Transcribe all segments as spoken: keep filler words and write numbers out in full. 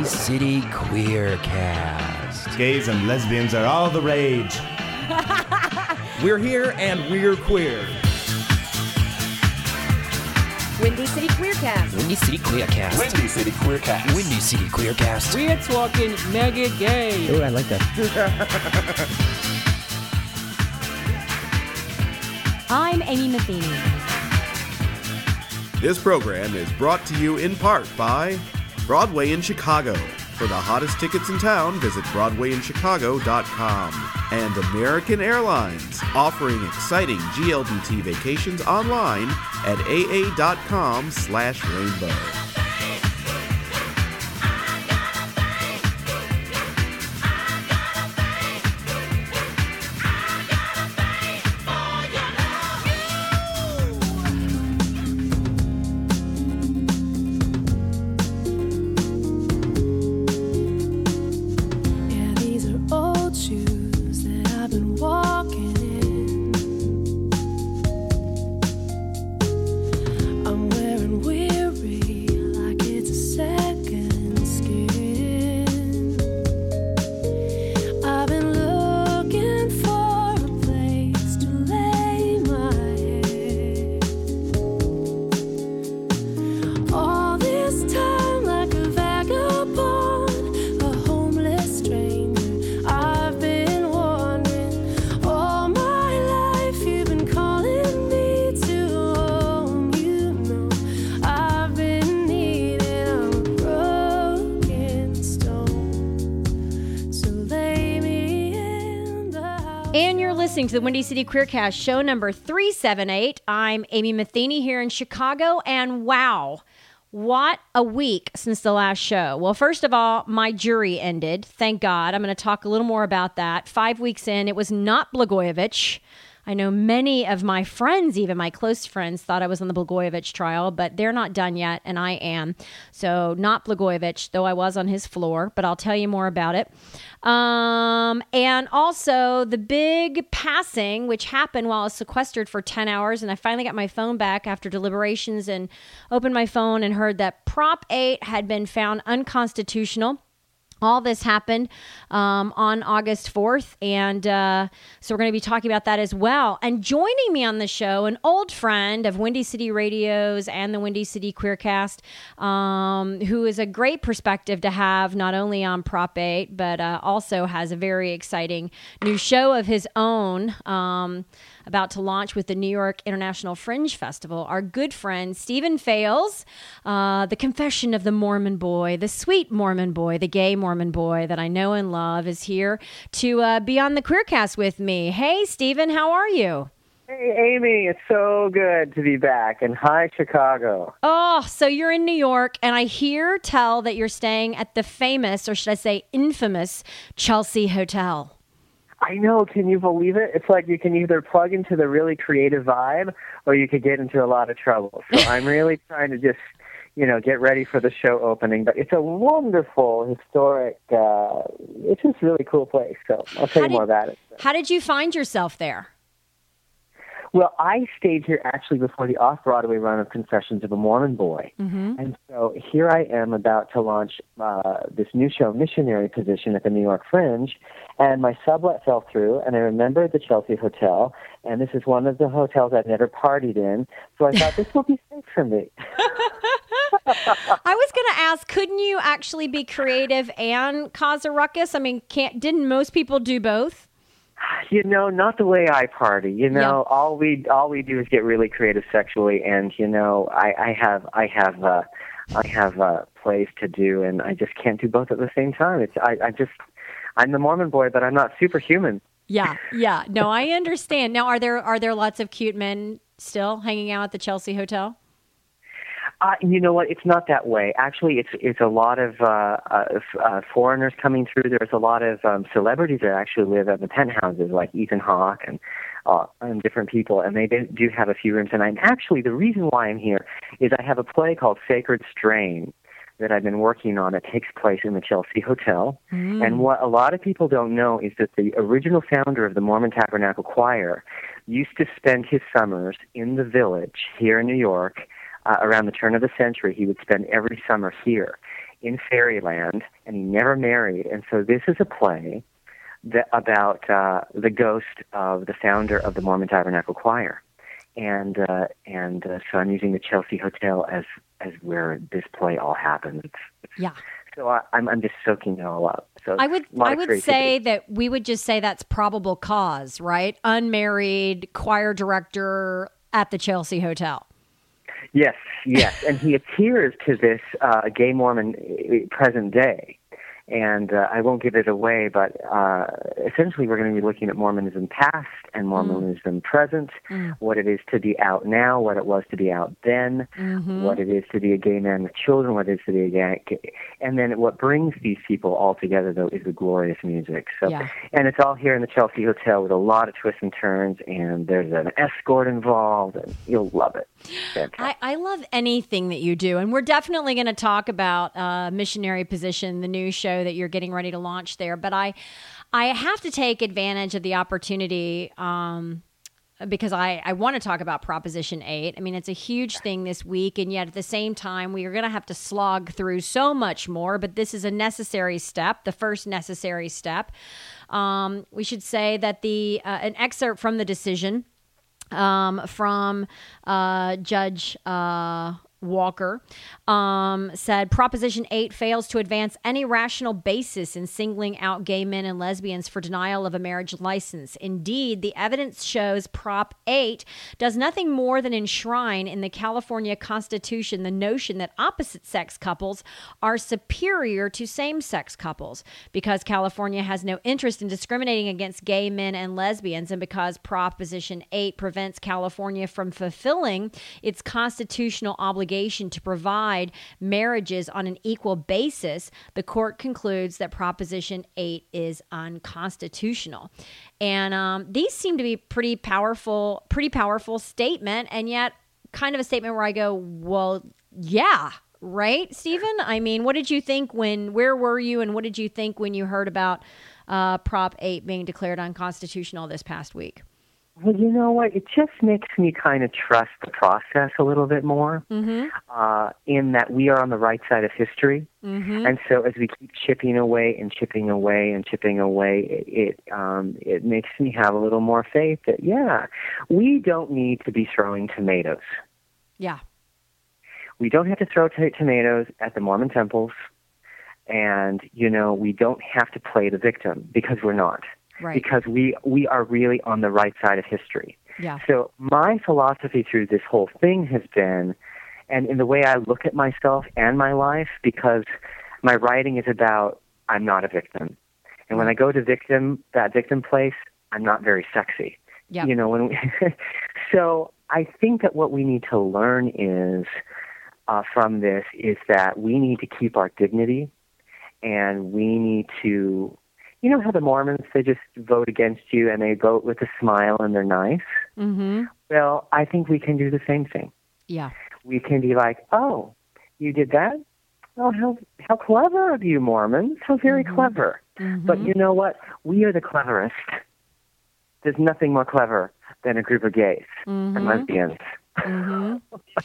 Windy City Queercast. Gays and lesbians are all the rage. We're here and we're queer. Windy City Queercast. Windy City Queercast. Windy City Queercast. Windy City Queercast. We're talking mega gay. Oh, I like that. I'm Amy Matheny. This program is brought to you in part by Broadway in Chicago. For the hottest tickets in town, visit broadway in chicago dot com. And American Airlines, offering exciting G L B T vacations online at aa.com slash rainbow. To the Windy City Queercast, show number three seventy-eight. I'm Amy Matheny here in Chicago, and wow, what a week since the last show. Well, first of all, my jury ended. Thank God. I'm going to talk a little more about that. Five weeks in, it was not Blagojevich. I know many of my friends, even my close friends, thought I was on the Blagojevich trial, but they're not done yet, and I am. So not Blagojevich, though I was on his floor, but I'll tell you more about it. Um, and also the big passing, which happened while I was sequestered for ten hours, and I finally got my phone back after deliberations and opened my phone and heard that Prop eight had been found unconstitutional. All this happened um, on August fourth, and uh, so we're going to be talking about that as well. And joining me on the show, an old friend of Windy City Radios and the Windy City Queercast, um, who is a great perspective to have not only on Prop eight, but uh, also has a very exciting new show of his own um, about to launch with the New York International Fringe Festival. Our good friend, Stephen Fales, uh, the confession of the Mormon boy, the sweet Mormon boy, the gay Mormon boy that I know and love, is here to uh, be on the Queercast with me. Hey, Stephen, how are you? Hey, Amy, it's so good to be back. And hi, Chicago. Oh, so you're in New York, and I hear tell that you're staying at the famous, or should I say infamous, Chelsea Hotel. I know. Can you believe it? It's like you can either plug into the really creative vibe or you could get into a lot of trouble. So I'm really trying to just, you know, get ready for the show opening. But it's a wonderful, historic, uh, it's just a really cool place. So I'll tell you more about it. How did you find yourself there? Well, I stayed here actually before the off-Broadway run of Confessions of a Mormon Boy. Mm-hmm. And so here I am about to launch uh, this new show, Missionary Position, at the New York Fringe. And my sublet fell through, and I remembered the Chelsea Hotel. And this is one of the hotels I've never partied in. So I thought, this will be safe for me. I was going to ask, couldn't you actually be creative and cause a ruckus? I mean, can't didn't most people do both? You know, not the way I party. You know, yeah. all we all we do is get really creative sexually, and you know, I, I have I have uh, I have uh, plays to do, and I just can't do both at the same time. It's I, I just I'm the Mormon boy, but I'm not superhuman. Yeah, yeah. No, I understand. Now, are there are there lots of cute men still hanging out at the Chelsea Hotel? Uh, you know what? It's not that way. Actually, it's it's a lot of uh, uh, uh, foreigners coming through. There's a lot of um, celebrities that actually live at the penthouses, like Ethan Hawke and uh, and different people, and they do, do have a few rooms. And I'm actually the reason why I'm here is I have a play called Sacred Strain that I've been working on. It takes place in the Chelsea Hotel. Mm. And what a lot of people don't know is that the original founder of the Mormon Tabernacle Choir used to spend his summers in the Village here in New York. Uh, around the turn of the century, he would spend every summer here. in fairyland, and he never married. And so this is a play that, about uh, the ghost of the founder of the Mormon Tabernacle Choir. And uh, and uh, so I'm using the Chelsea Hotel as as where this play all happens. It's, it's, Yeah. So I, I'm I'm just soaking it all up. So I would a lot I of would creativity. say that we would just say that's probable cause, right? Unmarried choir director at the Chelsea Hotel. Yes, yes, and he adheres to this uh, gay Mormon uh, present day. And uh, I won't give it away, but uh, essentially we're going to be looking at Mormonism past and Mormonism mm. present, mm. what it is to be out now, what it was to be out then, mm-hmm. what it is to be a gay man with children, what it is to be a gay, and then what brings these people all together, though, is the glorious music. So, yeah. And it's all here in the Chelsea Hotel with a lot of twists and turns, and there's an escort involved, and you'll love it. I, I love anything that you do, and we're definitely going to talk about uh, Missionary Position, the new show that you're getting ready to launch there. But I, I have to take advantage of the opportunity um, because I, I want to talk about Proposition eight. I mean, it's a huge thing this week, and yet at the same time, we are going to have to slog through so much more. But this is a necessary step, the first necessary step. Um, we should say that the uh, an excerpt from the decision um, from uh, Judge Uh, Walker um, said Proposition eight fails to advance any rational basis in singling out gay men and lesbians for denial of a marriage license. Indeed, the evidence shows Prop eight does nothing more than enshrine in the California Constitution the notion that opposite-sex couples are superior to same-sex couples. Because California has no interest in discriminating against gay men and lesbians, and because Proposition eight prevents California from fulfilling its constitutional obligation to provide marriages on an equal basis, the court concludes that Proposition eight is unconstitutional. And um, these seem to be pretty powerful, pretty powerful statement, and yet kind of a statement where I go, well, yeah, right, Stephen? I mean, what did you think when, where were you, and what did you think when you heard about uh, Prop eight being declared unconstitutional this past week? Well, you know what? It just makes me kind of trust the process a little bit more, mm-hmm. uh, in that we are on the right side of history. Mm-hmm. And so as we keep chipping away and chipping away and chipping away, it it, um, it makes me have a little more faith that, yeah, we don't need to be throwing tomatoes. Yeah. We don't have to throw t- tomatoes at the Mormon temples. And, you know, we don't have to play the victim because we're not. Right. Because we, we are really on the right side of history. Yeah. So my philosophy through this whole thing has been, and in the way I look at myself and my life, because my writing is about I'm not a victim. And when I go to victim, that victim place, I'm not very sexy. Yep. You know, when we so I think that what we need to learn is uh, from this is that we need to keep our dignity, and we need to, you know how the Mormons, they just vote against you and they vote with a smile and they're nice? Mm-hmm. Well, I think we can do the same thing. Yeah. We can be like, oh, you did that? Oh, how how clever of you, Mormons. How very mm-hmm. clever. Mm-hmm. But you know what? We are the cleverest. There's nothing more clever than a group of gays mm-hmm. and lesbians. Mm-hmm.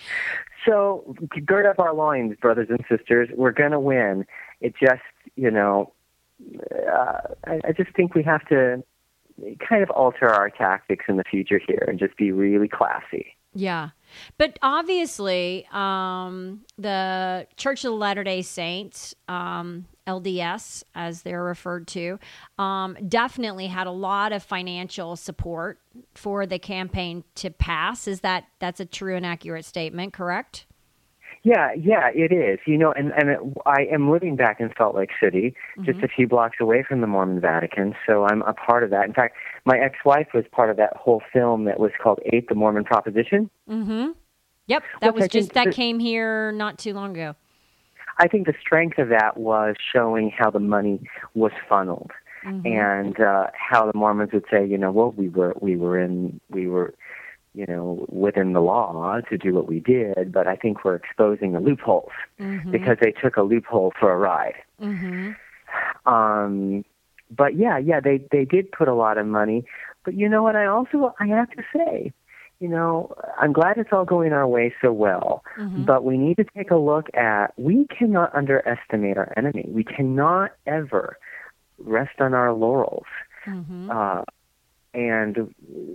So gird up our loins, brothers and sisters. We're going to win. It just, you know, uh, I, I just think we have to kind of alter our tactics in the future here and just be really classy. Yeah. But obviously, um, the Church of the Latter-day Saints, um, L D S, as they're referred to, um, definitely had a lot of financial support for the campaign to pass. Is that, that's a true and accurate statement, correct? Yeah, yeah, it is. You know, and, and it, I am living back in Salt Lake City, mm-hmm. just a few blocks away from the Mormon Vatican, so I'm a part of that. In fact, my ex-wife was part of that whole film that was called Eight, the Mormon Proposition. Mm-hmm. Yep, that Which was just, that the, came here not too long ago. I think the strength of that was showing how the money was funneled, mm-hmm. and uh, how the Mormons would say, you know, well, we were, we were in, we were... you know, within the law to do what we did, but I think we're exposing the loopholes mm-hmm. because they took a loophole for a ride. Mm-hmm. Um, but yeah, yeah, they, they did put a lot of money. But you know what? I also, I have to say, you know, I'm glad it's all going our way so well, Mm-hmm. but we need to take a look at, we cannot underestimate our enemy. We cannot ever rest on our laurels. Mm-hmm. Uh, and,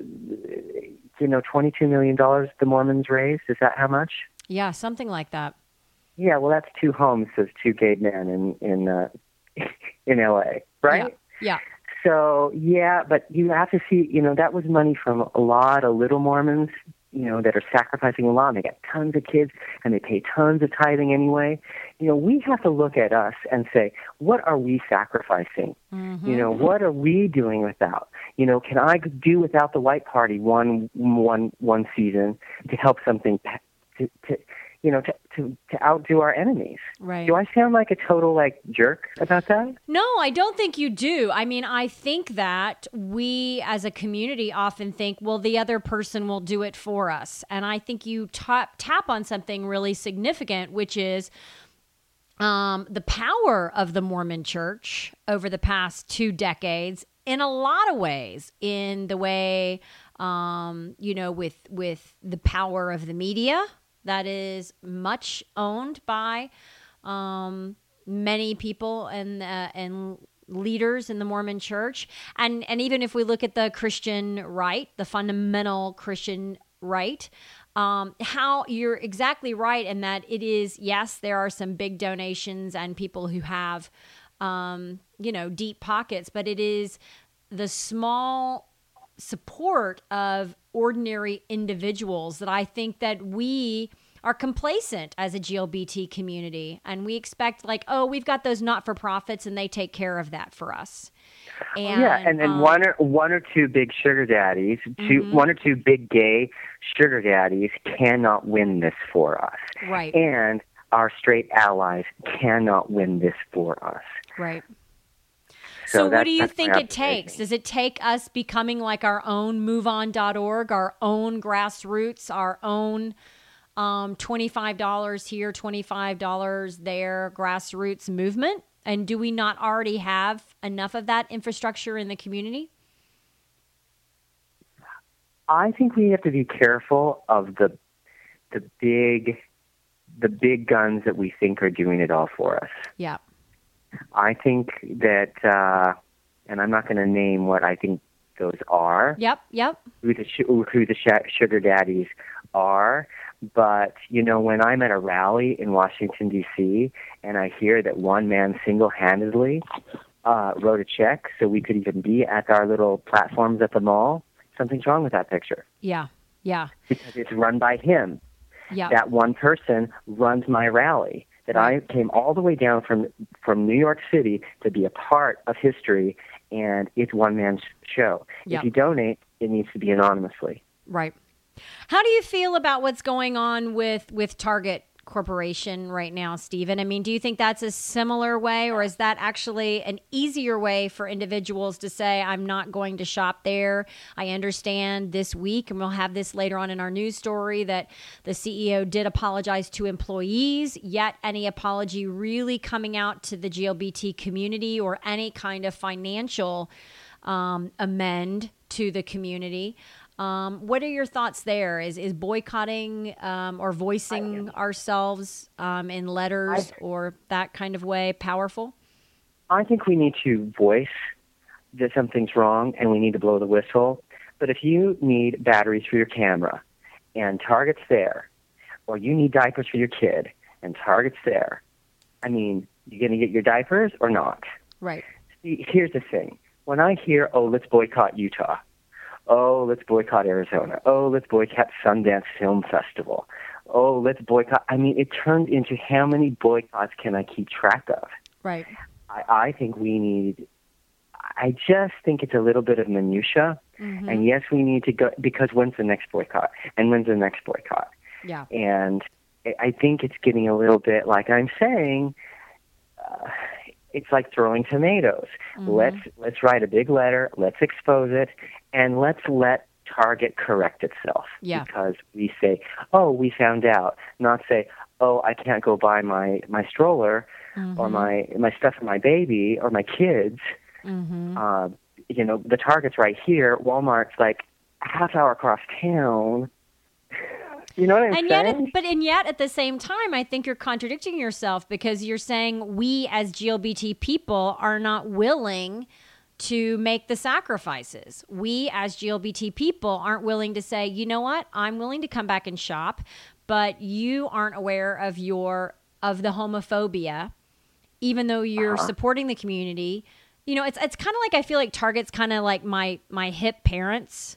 you know, twenty-two million dollars the Mormons raised, is that how much? Yeah, something like that. Yeah, well, that's two homes of two gay men in, in, uh, in L A, right? Yeah. So, yeah, but you have to see, you know, that was money from a lot of little Mormons, you know, that are sacrificing a lot, and they got tons of kids, and they pay tons of tithing anyway. You know, we have to look at us and say, what are we sacrificing? Mm-hmm. You know, what are we doing without? You know, can I do without the white party one, one, one season to help something, to, to you know, to, to, to outdo our enemies? Right. Do I sound like a total, like, jerk about that? No, I don't think you do. I mean, I think that we as a community often think, well, the other person will do it for us. And I think you tap, tap on something really significant, which is um, the power of the Mormon Church over the past two decades in a lot of ways, in the way, um, you know, with with the power of the media that is much owned by um, many people and uh, and leaders in the Mormon Church, and and even if we look at the Christian right, the fundamental Christian right, um, how you're exactly right in that it is, yes, there are some big donations and people who have, um, you know, deep pockets, but it is the small support of ordinary individuals that I think that we are complacent as a G L B T community, and we expect, like, oh, we've got those not-for-profits and they take care of that for us. And, yeah, and then um, one or one or two big sugar daddies, two Mhm. one or two big gay sugar daddies cannot win this for us. Right. And our straight allies cannot win this for us. Right. So So, what that's- do you that's my think it observation. takes? Does it take us becoming like our own move on dot org, our own grassroots, our own um, twenty-five dollars here, twenty-five dollars there grassroots movement? And do we not already have enough of that infrastructure in the community? I think we have to be careful of the the big the big guns that we think are doing it all for us. Yeah. I think that, uh, and I'm not going to name what I think those are, Yep. Yep. who the, sh- who the sh- sugar daddies are. But, you know, when I'm at a rally in Washington, D C, and I hear that one man single-handedly uh, wrote a check so we could even be at our little platforms at the mall, something's wrong with that picture. Yeah. Yeah. Because it's run by him. Yeah. That one person runs my rally. That Right. I came all the way down from from New York City to be a part of history, and it's one man's show. Yep. If you donate, it needs to be anonymously. Right. How do you feel about what's going on with, with Target Corporation right now, Stephen? I mean, do you think that's a similar way, or is that actually an easier way for individuals to say, I'm not going to shop there? I understand this week, and we'll have this later on in our news story, that the C E O did apologize to employees, yet any apology really coming out to the G L B T community or any kind of financial um, amend to the community. Um, what are your thoughts there? Is is boycotting um, or voicing ourselves um, in letters I- or that kind of way powerful? I think we need to voice that something's wrong, and we need to blow the whistle. But if you need batteries for your camera, and Target's there, or you need diapers for your kid, and Target's there, I mean, you going to get your diapers or not? Right. See, here's the thing. When I hear, oh, let's boycott Utah, oh, let's boycott Arizona, oh, let's boycott Sundance Film Festival, oh, let's boycott, I mean, it turns into how many boycotts can I keep track of? Right. I, I think we need, I just think it's a little bit of minutia. Mm-hmm. And yes, we need to go, because when's the next boycott? And when's the next boycott? Yeah. And I- I think it's getting a little bit, like I'm saying, uh, it's like throwing tomatoes. Mm-hmm. Let's let's write a big letter, let's expose it, and let's let Target correct itself. Yeah. Because we say, oh, we found out. Not say, oh, I can't go buy my, my stroller Mm-hmm. or my, my stuff for my baby or my kids. Mm-hmm. Uh, you know, the Target's right here. Walmart's like a half hour across town. You know what I'm and saying? yet, but and yet, at the same time, I think you're contradicting yourself because you're saying we as G L B T people are not willing to make the sacrifices. We as G L B T people aren't willing to say, you know what, I'm willing to come back and shop, but you aren't aware of your of the homophobia, even though you're uh-huh. supporting the community. You know, it's it's kind of like, I feel like Target's kind of like my my hip parents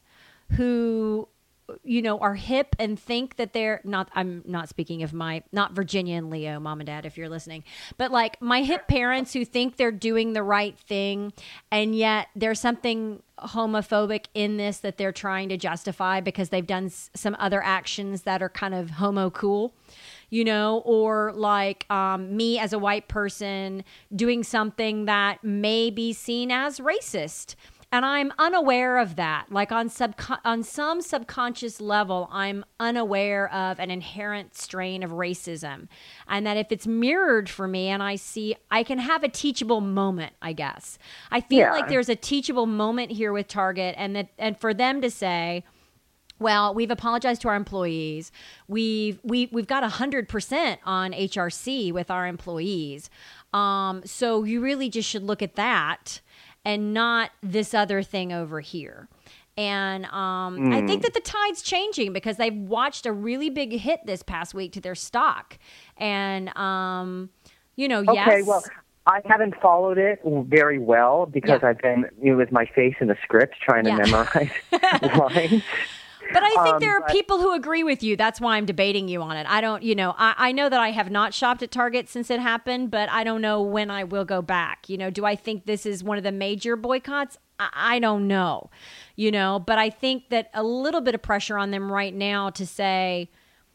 who, you know, are hip and think that they're not, I'm not speaking of my, not Virginia and Leo, mom and dad, if you're listening, but like my hip parents who think they're doing the right thing. And yet there's something homophobic in this that they're trying to justify because they've done s- some other actions that are kind of homo cool, you know, or like um, me as a white person doing something that may be seen as racist. And I'm unaware of that. Like on sub on some subconscious level, I'm unaware of an inherent strain of racism. And that if it's mirrored for me and I see, I can have a teachable moment, I guess. I feel yeah. like there's a teachable moment here with Target, and that and for them to say, well, we've apologized to our employees. We've we we've got one hundred percent on H R C with our employees. Um, so you really just should look at that and not this other thing over here. And um, mm. I think that the tide's changing because they've watched a really big hit this past week to their stock. And, um, you know, okay, yes. Okay, well, I haven't followed it very well because yeah. I've been, you know, with my face in the script trying yeah. to memorize lines. But I think um, there are but, people who agree with you. That's why I'm debating you on it. I don't, you know, I, I know that I have not shopped at Target since it happened, but I don't know when I will go back. You know, do I think this is one of the major boycotts? I, I don't know, you know, but I think that a little bit of pressure on them right now to say,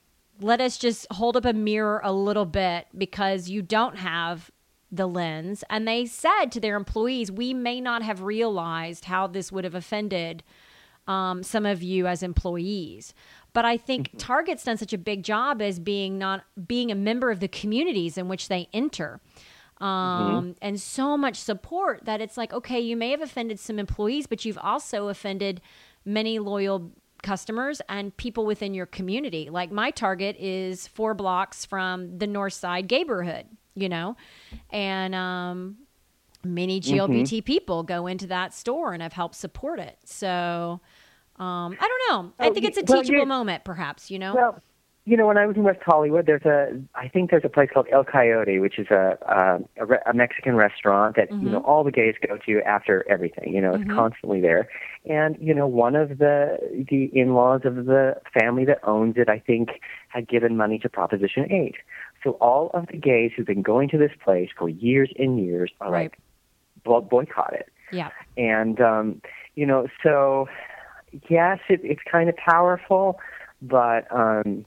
let us just hold up a mirror a little bit because you don't have the lens. And they said to their employees, we may not have realized how this would have offended Um, some of you as employees. But I think Target's done such a big job as being not being a member of the communities in which they enter. Um, mm-hmm. And so much support that it's like, okay, you may have offended some employees, but you've also offended many loyal customers and people within your community. Like my Target is four blocks from the North Side neighborhood, you know, and um, many G L B T mm-hmm. people go into that store and have helped support it. So um, I don't know. I think it's a well, teachable moment, perhaps, you know? Well, you know, when I was in West Hollywood, there's a, I think there's a place called El Coyote, which is a a, a, re- a Mexican restaurant that, mm-hmm. you know, all the gays go to after everything. You know, it's mm-hmm. constantly there. And, you know, one of the the in-laws of the family that owns it, I think, had given money to Proposition eight. So all of the gays who've been going to this place for years and years are right. like, boycott it. Yeah. And, um, you know, so, yes, it, it's kind of powerful, but... Um,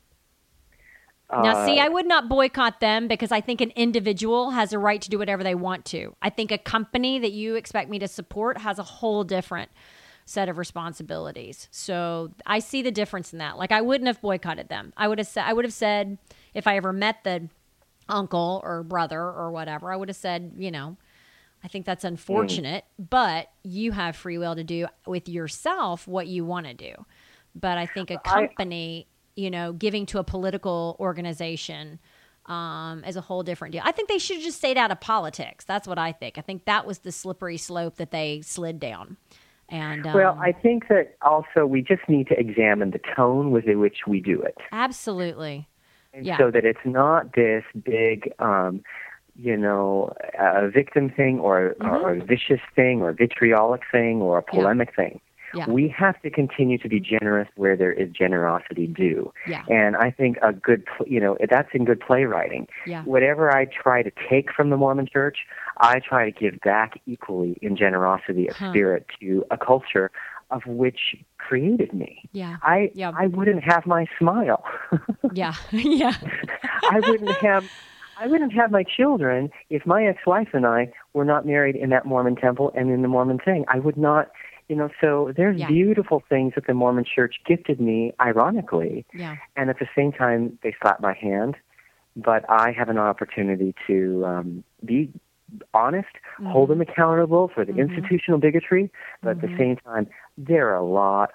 Now, see, I would not boycott them because I think an individual has a right to do whatever they want to. I think a company that you expect me to support has a whole different set of responsibilities. So I see the difference in that. Like, I wouldn't have boycotted them. I would have said, I would have said, if I ever met the uncle or brother or whatever, I would have said, you know, I think that's unfortunate, mm. but you have free will to do with yourself what you want to do. But I think a company... I, you know, giving to a political organization um, is a whole different deal. I think they should have just stayed out of politics. That's what I think. I think that was the slippery slope that they slid down. And um, well, I think that also we just need to examine the tone with which we do it. Absolutely. And yeah. so that it's not this big, um, you know, a victim thing or, mm-hmm. or a vicious thing or a vitriolic thing or a polemic yeah. thing. Yeah. We have to continue to be generous where there is generosity due. Yeah. And I think a good, you know, that's in good playwriting. Yeah. Whatever I try to take from the Mormon Church, I try to give back equally in generosity of huh. spirit to a culture of which created me. Yeah. I yeah. I wouldn't have my smile. yeah. yeah. I wouldn't have I wouldn't have my children if my ex-wife and I were not married in that Mormon temple and in the Mormon thing. I would not. You know, so there's yeah. beautiful things that the Mormon Church gifted me, ironically, yeah. and at the same time, they slapped my hand. But I have an opportunity to um, be honest, mm-hmm. hold them accountable for the mm-hmm. institutional bigotry, but mm-hmm. at the same time, there are a lot,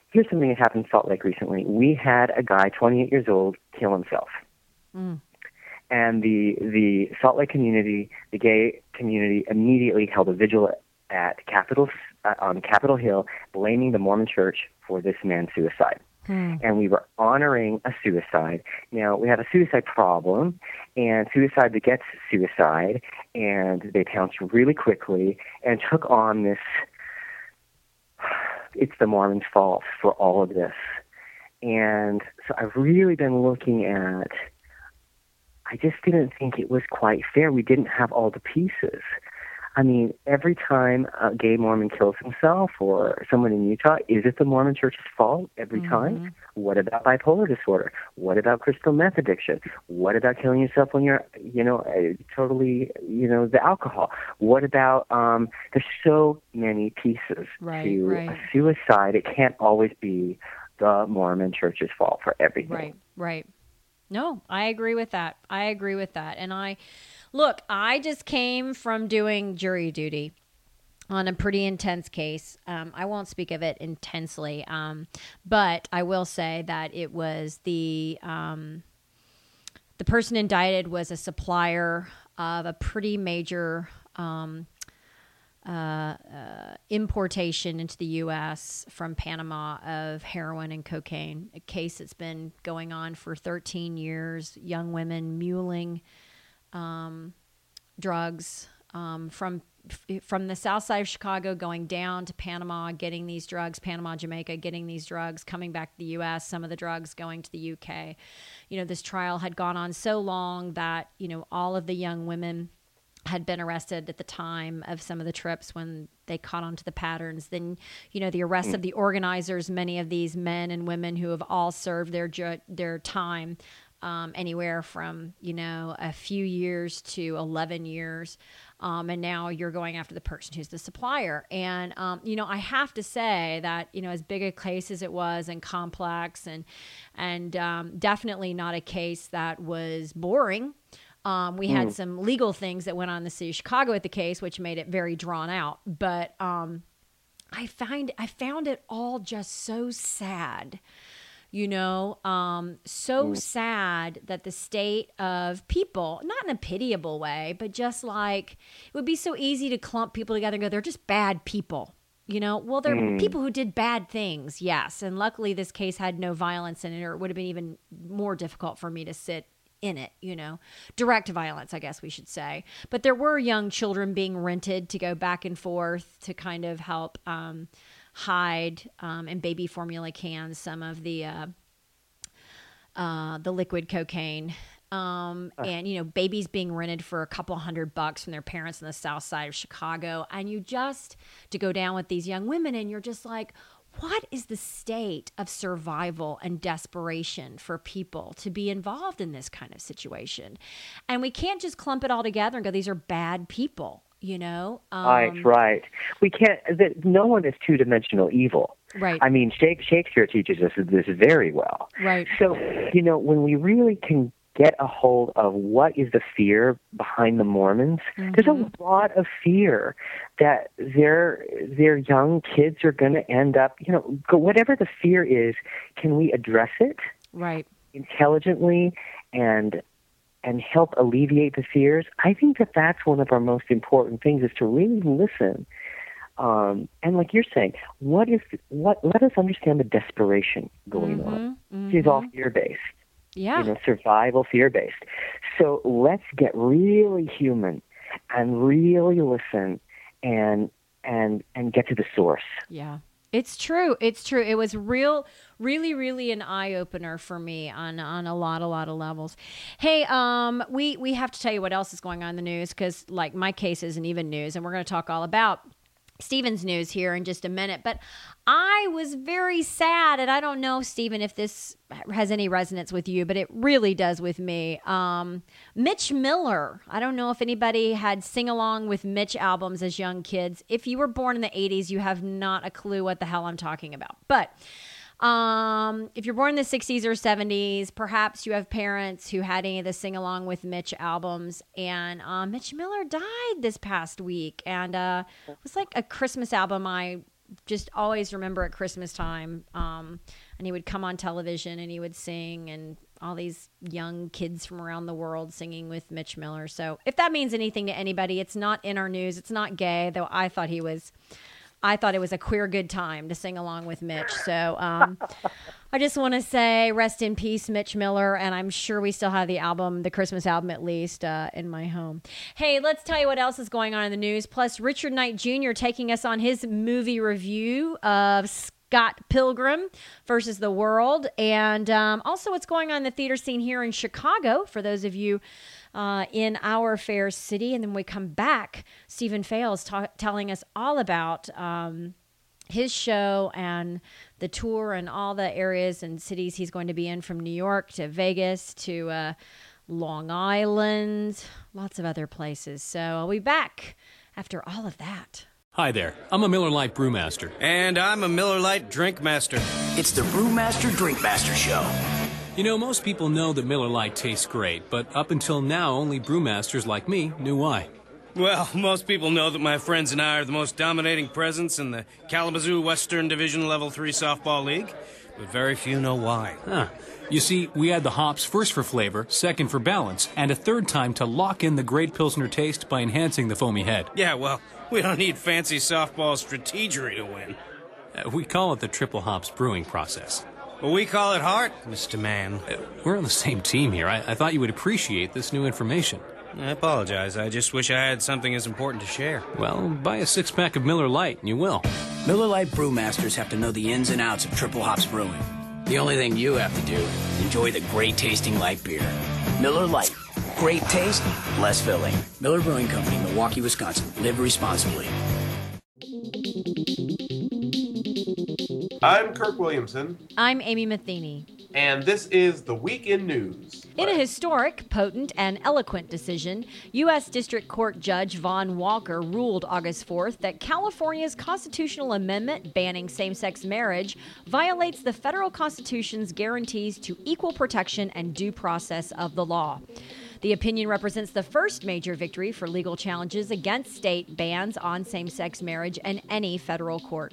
here's something that happened in Salt Lake recently. We had a guy, twenty-eight years old, kill himself. Mm. And the the Salt Lake community, the gay community, immediately held a vigil at Capitol uh, on Capitol Hill, blaming the Mormon Church for this man's suicide. Hmm. And we were honoring a suicide. Now, we have a suicide problem, and suicide begets suicide, and they pounced really quickly and took on this, it's the Mormons' fault for all of this. And so I've really been looking at, I just didn't think it was quite fair. We didn't have all the pieces. I mean, every time a gay Mormon kills himself or someone in Utah, is it the Mormon Church's fault every mm-hmm. time? What about bipolar disorder? What about crystal meth addiction? What about killing yourself when you're, you know, totally, you know, the alcohol? What about, um, there's so many pieces right, to right. a suicide. It can't always be the Mormon Church's fault for everything. Right, right. No, I agree with that. I agree with that. And I... Look, I just came from doing jury duty on a pretty intense case. Um, I won't speak of it intensely, um, but I will say that it was the um, the person indicted was a supplier of a pretty major um, uh, uh, importation into the U S from Panama of heroin and cocaine, a case that's been going on for thirteen years, young women muling Um, drugs um, from f- from the south side of Chicago going down to Panama, getting these drugs, Panama, Jamaica, getting these drugs, coming back to the U S, some of the drugs going to the U K. You know, this trial had gone on so long that, you know, all of the young women had been arrested at the time of some of the trips when they caught on to the patterns. Then, you know, the arrest mm. of the organizers, many of these men and women who have all served their ju- their time, Um, anywhere from, you know, a few years to eleven years. Um, and now you're going after the person who's the supplier. And, um, you know, I have to say that, you know, as big a case as it was and complex and, and um, definitely not a case that was boring. Um, we mm. had some legal things that went on in the city of Chicago with the case, which made it very drawn out. But um, I find I found it all just so sad. You know, um, so mm. sad that the state of people, not in a pitiable way, but just like it would be so easy to clump people together and go, they're just bad people. You know, well, they're mm. people who did bad things. Yes. And luckily this case had no violence in it, or it would have been even more difficult for me to sit in it, you know, direct violence, I guess we should say. But there were young children being rented to go back and forth to kind of help, um, hide um, in baby formula cans some of the uh, uh, the liquid cocaine, um, uh. and you know, babies being rented for a couple hundred bucks from their parents on the south side of Chicago, and you just to go down with these young women, and you're just like, what is the state of survival and desperation for people to be involved in this kind of situation? And we can't just clump it all together and go, these are bad people. You know, um, right, right. We can't. The, no one is two-dimensional evil. Right. I mean, Shakespeare teaches us this very well. Right. So, you know, when we really can get a hold of what is the fear behind the Mormons, mm-hmm. there's a lot of fear that their their young kids are going to end up. You know, whatever the fear is, can we address it? Right. Intelligently and. and help alleviate the fears. I think that that's one of our most important things, is to really listen. Um, and like you're saying, what is what? Let us understand the desperation going mm-hmm, on. Mm-hmm. It's all fear-based. Yeah. You know, survival fear-based. So let's get really human and really listen and and and get to the source. Yeah. It's true. It's true. It was real, really, really an eye opener for me on, on a lot, a lot of levels. Hey, um, we, we have to tell you what else is going on in the news, because like my case isn't even news, and we're going to talk all about Stephen's news here in just a minute. But I was very sad, and I don't know, Stephen, if this has any resonance with you, but it really does with me. Um, Mitch Miller. I don't know if anybody had sing-along with Mitch albums as young kids. If you were born in the eighties, you have not a clue what the hell I'm talking about. But um, if you're born in the sixties or seventies, perhaps you have parents who had any of the sing-along with Mitch albums. And uh, Mitch Miller died this past week. And uh, it was like a Christmas album I just always remember at Christmas time. Um, and he would come on television and he would sing, and all these young kids from around the world singing with Mitch Miller. So if that means anything to anybody, it's not in our news. It's not gay, though I thought he was, I thought it was a queer good time to sing along with Mitch. So um, I just want to say rest in peace, Mitch Miller. And I'm sure we still have the album, the Christmas album at least, uh, in my home. Hey, let's tell you what else is going on in the news. Plus, Richard Knight Junior taking us on his movie review of Scott Pilgrim versus the World. And um, also what's going on in the theater scene here in Chicago, for those of you uh, in our fair city. And then when we come back, Stephen Fales ta- telling us all about um, his show and the tour and all the areas and cities he's going to be in, from New York to Vegas to uh, Long Island, lots of other places. So I'll be back after all of that. Hi there, I'm a Miller Lite Brewmaster. And I'm a Miller Lite Drink Master. It's the Brewmaster Drinkmaster Show. You know, most people know that Miller Lite tastes great, but up until now, only brewmasters like me knew why. Well, most people know that my friends and I are the most dominating presence in the Kalamazoo Western Division Level three Softball League, but very few know why. Huh. You see, we add the hops first for flavor, second for balance, and a third time to lock in the great Pilsner taste by enhancing the foamy head. Yeah, well, we don't need fancy softball strategery to win. Uh, we call it the triple hops brewing process. Well, we call it heart, Mister Man. Uh, we're on the same team here. I, I thought you would appreciate this new information. I apologize. I just wish I had something as important to share. Well, buy a six-pack of Miller Lite and you will. Miller Lite Brewmasters have to know the ins and outs of triple hops brewing. The only thing you have to do is enjoy the great-tasting light beer. Miller Lite. Great taste, less filling. Miller Brewing Company, Milwaukee, Wisconsin. Live responsibly. I'm Kirk Williamson. I'm Amy Matheny. And this is the Week in News. In a historic, potent, and eloquent decision, U S District Court Judge Vaughn Walker ruled August fourth that California's constitutional amendment banning same-sex marriage violates the federal Constitution's guarantees to equal protection and due process of the law. The opinion represents the first major victory for legal challenges against state bans on same-sex marriage in any federal court.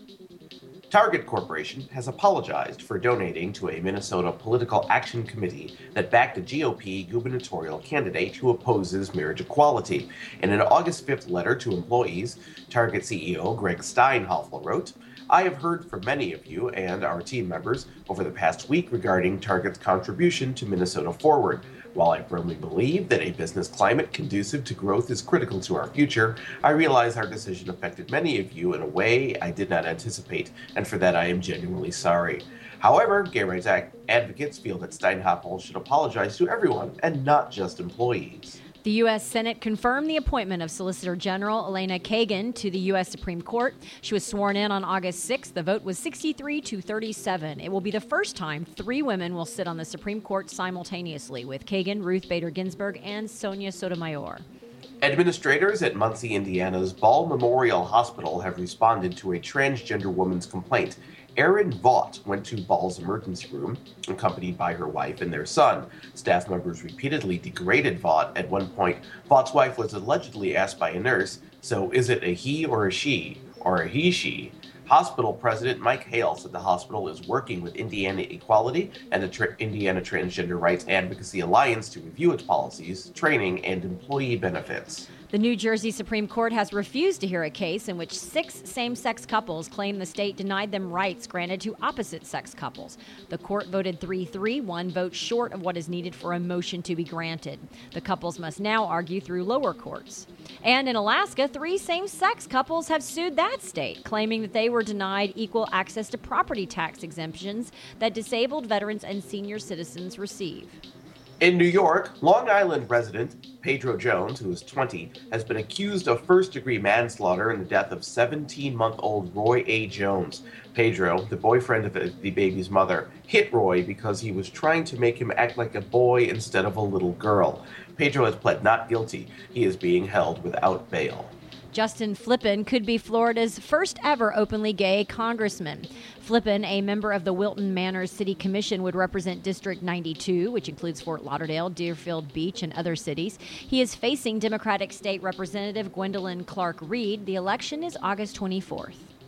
Target Corporation has apologized for donating to a Minnesota political action committee that backed a G O P gubernatorial candidate who opposes marriage equality. In an August fifth letter to employees, Target C E O Greg Steinhoffel wrote, "I have heard from many of you and our team members over the past week regarding Target's contribution to Minnesota Forward. While I firmly believe that a business climate conducive to growth is critical to our future, I realize our decision affected many of you in a way I did not anticipate, and for that I am genuinely sorry. However, gay rights advocates feel that Steinhoffel should apologize to everyone and not just employees." The U S Senate confirmed the appointment of Solicitor General Elena Kagan to the U S Supreme Court. She was sworn in on August sixth. The vote was sixty-three to thirty-seven. It will be the first time three women will sit on the Supreme Court simultaneously, with Kagan, Ruth Bader Ginsburg, and Sonia Sotomayor. Administrators at Muncie, Indiana's Ball Memorial Hospital have responded to a transgender woman's complaint. Erin Vaught went to Ball's emergency room, accompanied by her wife and their son. Staff members repeatedly degraded Vaught. At one point, Vaught's wife was allegedly asked by a nurse, "So is it a he or a she, or a he-she?" Hospital President Mike Hale said the hospital is working with Indiana Equality and the Tra- Indiana Transgender Rights Advocacy Alliance to review its policies, training, and employee benefits. The New Jersey Supreme Court has refused to hear a case in which six same-sex couples claim the state denied them rights granted to opposite-sex couples. The court voted three three, one vote short of what is needed for a motion to be granted. The couples must now argue through lower courts. And in Alaska, three same-sex couples have sued that state, claiming that they were denied equal access to property tax exemptions that disabled veterans and senior citizens receive. In New York, Long Island resident Pedro Jones, who is twenty, has been accused of first-degree manslaughter in the death of seventeen-month-old Roy A. Jones. Pedro, the boyfriend of the baby's mother, hit Roy because he was trying to make him act like a boy instead of a little girl. Pedro has pled not guilty. He is being held without bail. Justin Flippen could be Florida's first ever openly gay congressman. Flippen, a member of the Wilton Manors City Commission, would represent District ninety-two, which includes Fort Lauderdale, Deerfield Beach, and other cities. He is facing Democratic State Representative Gwendolyn Clark Reed. The election is August twenty-fourth.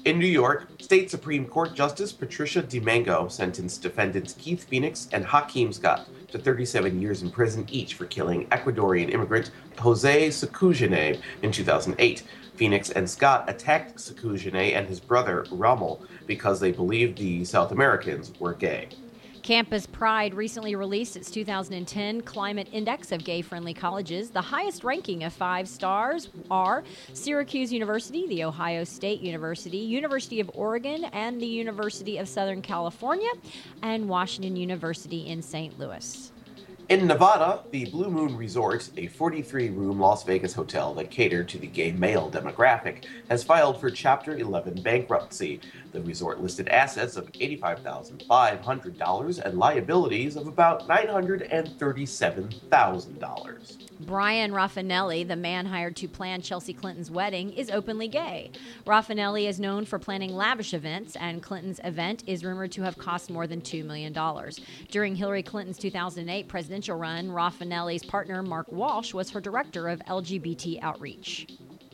In New York, State Supreme Court Justice Patricia DeMango sentenced defendants Keith Phoenix and Hakeem Scott to thirty-seven years in prison each for killing Ecuadorian immigrant Jose Secugene in two thousand eight. Phoenix and Scott attacked Secugene and his brother Rommel because they believed the South Americans were gay. Campus Pride recently released its two thousand ten Climate Index of Gay-Friendly Colleges. The highest ranking of five stars are Syracuse University, The Ohio State University, University of Oregon, and the University of Southern California, and Washington University in Saint Louis. In Nevada, the Blue Moon Resort, a forty-three room Las Vegas hotel that catered to the gay male demographic, has filed for Chapter eleven bankruptcy. The resort listed assets of eighty-five thousand five hundred dollars and liabilities of about nine hundred thirty-seven thousand dollars. Brian Raffanelli, the man hired to plan Chelsea Clinton's wedding, is openly gay. Raffanelli is known for planning lavish events, and Clinton's event is rumored to have cost more than two million dollars. During Hillary Clinton's two thousand eight presidential run, Raffanelli's partner, Mark Walsh, was her director of L G B T outreach.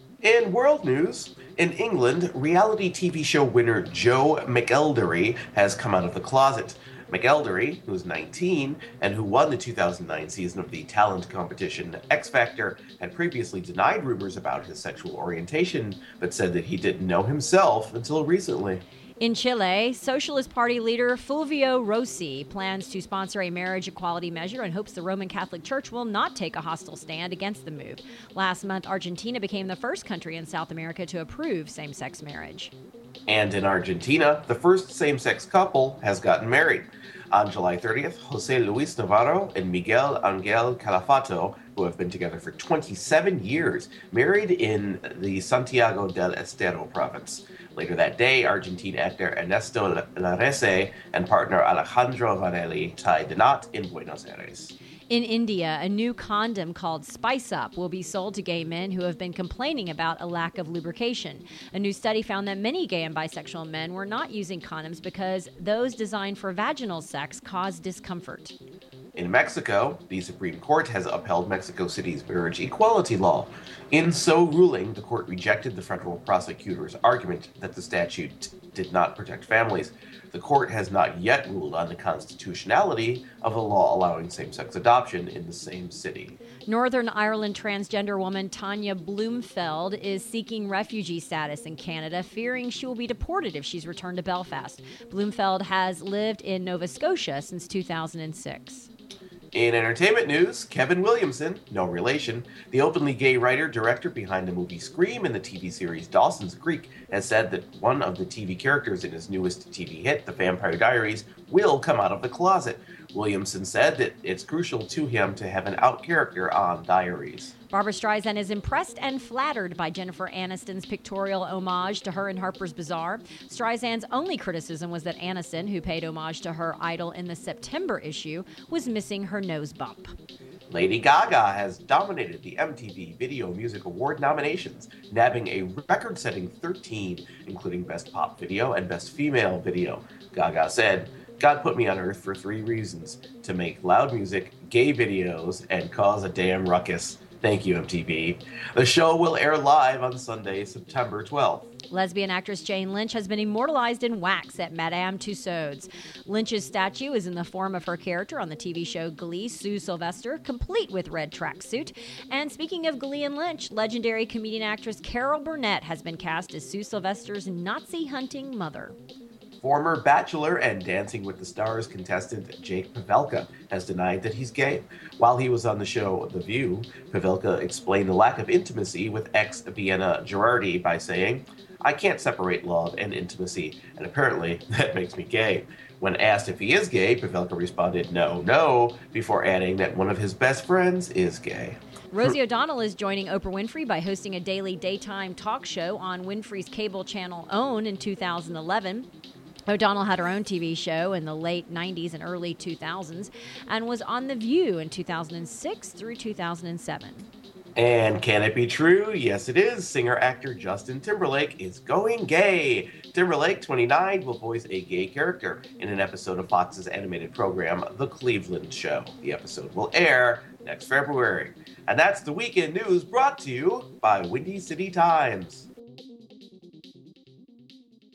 In world news, in England, reality T V show winner Joe McElderry has come out of the closet. McElderry, who is nineteen and who won the two thousand nine season of the talent competition X Factor, had previously denied rumors about his sexual orientation, but said that he didn't know himself until recently. In Chile, Socialist Party leader Fulvio Rossi plans to sponsor a marriage equality measure and hopes the Roman Catholic Church will not take a hostile stand against the move. Last month, Argentina became the first country in South America to approve same-sex marriage. And in Argentina, the first same-sex couple has gotten married. On July thirtieth, Jose Luis Navarro and Miguel Angel Calafato, who have been together for twenty-seven years, married in the Santiago del Estero province. Later that day, Argentine actor Ernesto Larrese and partner Alejandro Varelli tied the knot in Buenos Aires. In India, a new condom called Spice Up will be sold to gay men who have been complaining about a lack of lubrication. A new study found that many gay and bisexual men were not using condoms because those designed for vaginal sex cause discomfort. In Mexico, the Supreme Court has upheld Mexico City's marriage equality law. In so ruling, the court rejected the federal prosecutor's argument that the statute did not protect families. The court has not yet ruled on the constitutionality of a law allowing same-sex adoption in the same city. Northern Ireland transgender woman Tanya Bloomfeld is seeking refugee status in Canada, fearing she will be deported if she's returned to Belfast. Bloomfeld has lived in Nova Scotia since two thousand six. In entertainment news, Kevin Williamson, no relation, the openly gay writer-director behind the movie Scream and the T V series Dawson's Creek, has said that one of the T V characters in his newest T V hit, The Vampire Diaries, will come out of the closet. Williamson said that it's crucial to him to have an out character on Diaries. Barbra Streisand is impressed and flattered by Jennifer Aniston's pictorial homage to her in Harper's Bazaar. Streisand's only criticism was that Aniston, who paid homage to her idol in the September issue, was missing her nose bump. Lady Gaga has dominated the M T V Video Music Award nominations, nabbing a record-setting thirteen, including Best Pop Video and Best Female Video. Gaga said, "God put me on Earth for three reasons: to make loud music, gay videos, and cause a damn ruckus. Thank you, M T V." The show will air live on Sunday, September twelfth. Lesbian actress Jane Lynch has been immortalized in wax at Madame Tussauds. Lynch's statue is in the form of her character on the T V show Glee, Sue Sylvester, complete with red tracksuit. And speaking of Glee and Lynch, legendary comedian actress Carol Burnett has been cast as Sue Sylvester's Nazi-hunting mother. Former Bachelor and Dancing with the Stars contestant Jake Pavelka has denied that he's gay. While he was on the show The View, Pavelka explained the lack of intimacy with ex-Vienna Girardi by saying, "I can't separate love and intimacy, and apparently that makes me gay." When asked if he is gay, Pavelka responded, "No, no," before adding that one of his best friends is gay. Rosie O'Donnell is joining Oprah Winfrey by hosting a daily daytime talk show on Winfrey's cable channel OWN in two thousand eleven. O'Donnell had her own T V show in the late nineties and early two thousands and was on The View in two thousand six through two thousand seven. And can it be true? Yes, it is. Singer-actor Justin Timberlake is going gay. Timberlake, twenty-nine, will voice a gay character in an episode of Fox's animated program, The Cleveland Show. The episode will air next February. And that's the weekend news brought to you by Windy City Times.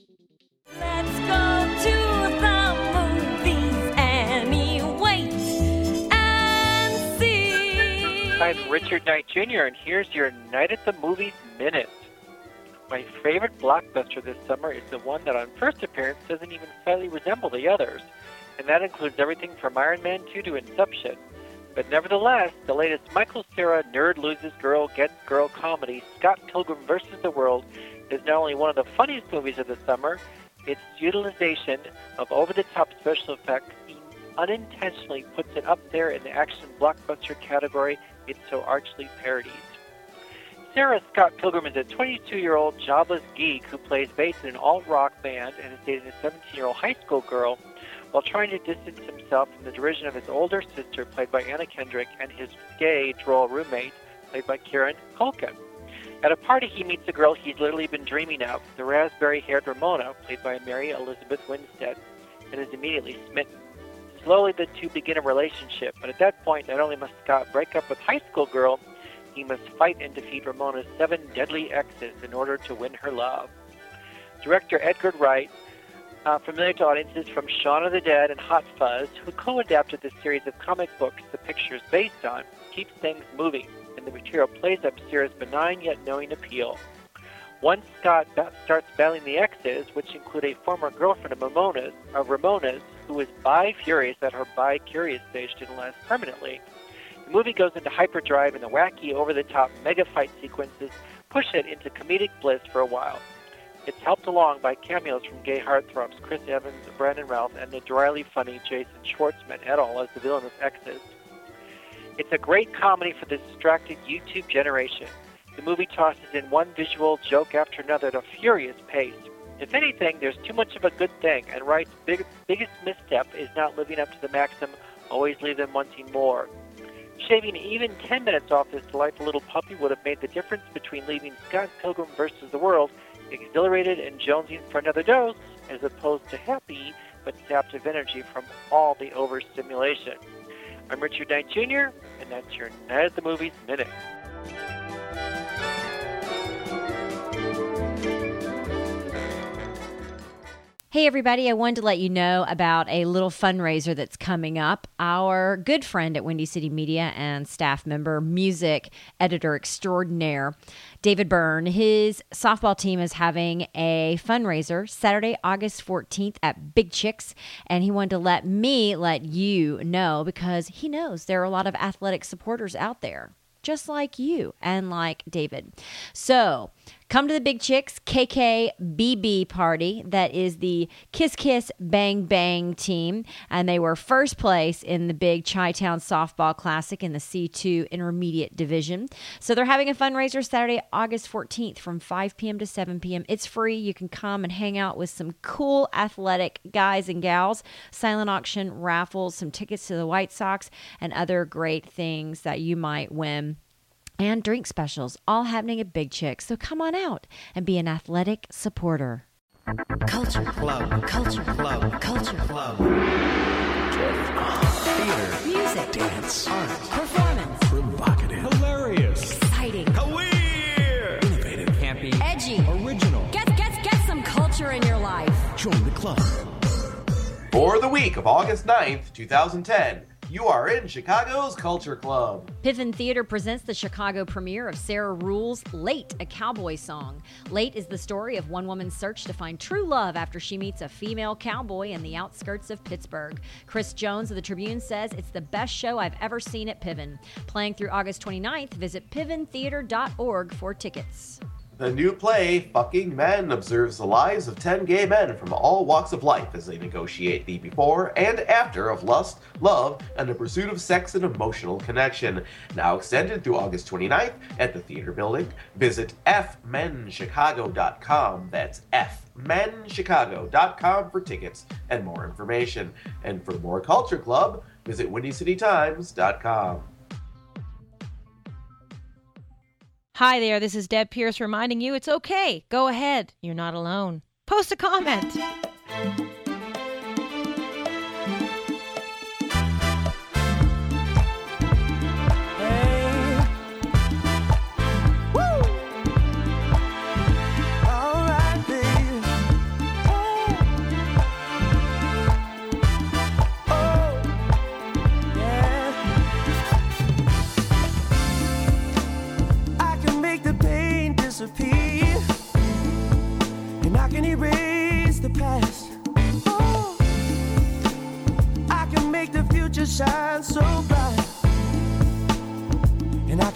I'm Richard Knight Junior, and here's your Night at the Movies Minute. My favorite blockbuster this summer is the one that on first appearance doesn't even slightly resemble the others, and that includes everything from Iron Man two to Inception. But nevertheless, the latest Michael Cera Nerd Loses Girl Gets Girl comedy, Scott Pilgrim versus the World, is not only one of the funniest movies of the summer, its utilization of over-the-top special effects unintentionally puts it up there in the action blockbuster category it so archly parodies. Sarah Scott Pilgrim is a twenty-two-year-old jobless geek who plays bass in an alt-rock band and is dating a seventeen-year-old high school girl while trying to distance himself from the derision of his older sister, played by Anna Kendrick, and his gay, droll roommate, played by Kieran Culkin. At a party, he meets a girl he's literally been dreaming of, the raspberry-haired Ramona, played by Mary Elizabeth Winstead, and is immediately smitten. Slowly, the two begin a relationship, but at that point, not only must Scott break up with high school girl, he must fight and defeat Ramona's seven deadly exes in order to win her love. Director Edgar Wright, uh, familiar to audiences from Shaun of the Dead and Hot Fuzz, who co-adapted the series of comic books the picture is based on, keeps things moving, and the material plays up Cera's benign yet knowing appeal. Once Scott ba- starts battling the exes, which include a former girlfriend of Ramona's, of Ramona's who is bi-furious that her bi-curious stage didn't last permanently, the movie goes into hyperdrive, and the wacky, over-the-top mega fight sequences push it into comedic bliss for a while. It's helped along by cameos from gay heartthrobs Chris Evans, Brandon Routh, and the dryly funny Jason Schwartzman et al. As the villainous exes. It's a great comedy for the distracted YouTube generation. The movie tosses in one visual joke after another at a furious pace. If anything, there's too much of a good thing, and Wright's big, biggest misstep is not living up to the maxim, always leave them wanting more. Shaving even ten minutes off this delightful little puppy would have made the difference between leaving Scott Pilgrim versus the World exhilarated and jonesing for another dose, as opposed to happy but sapped of energy from all the overstimulation. I'm Richard Knight Junior, and that's your Night at the Movies Minute. Hey, everybody, I wanted to let you know about a little fundraiser that's coming up. Our good friend at Windy City Media and staff member, music editor extraordinaire, David Byrne, his softball team is having a fundraiser Saturday, August fourteenth at Big Chicks, and he wanted to let me let you know because he knows there are a lot of athletic supporters out there, just like you and like David. So come to the Big Chicks K K B B party. That is the Kiss Kiss Bang Bang team. And they were first place in the big Chi-Town Softball Classic in the C two Intermediate Division. So they're having a fundraiser Saturday, August fourteenth from five p.m. to seven p.m. It's free. You can come and hang out with some cool athletic guys and gals. Silent auction, raffles, some tickets to the White Sox, and other great things that you might win. And drink specials, all happening at Big Chicks. So come on out and be an athletic supporter. Culture Club. Culture Club. Culture Club. Theater. Music. Dance. Art. Performance. Provocative. Hilarious. Exciting. Weird. Innovative. Campy. Edgy. Original. Get, get, get some culture in your life. Join the club. For the week of August ninth, twenty ten, you are in Chicago's Culture Club. Piven Theater presents the Chicago premiere of Sarah Ruhl's Late, a Cowboy Song. Late is the story of one woman's search to find true love after she meets a female cowboy in the outskirts of Pittsburgh. Chris Jones of the Tribune says it's the best show I've ever seen at Piven. Playing through August twenty-ninth, visit piven theater dot org for tickets. The new play, Fucking Men, observes the lives of ten gay men from all walks of life as they negotiate the before and after of lust, love, and the pursuit of sex and emotional connection. Now extended through August twenty-ninth at the Theater Building. Visit f men chicago dot com. That's f men chicago dot com for tickets and more information. And for more Culture Club, visit windy city times dot com. Hi there, this is Deb Pierce reminding you it's okay. Go ahead. You're not alone. Post a comment.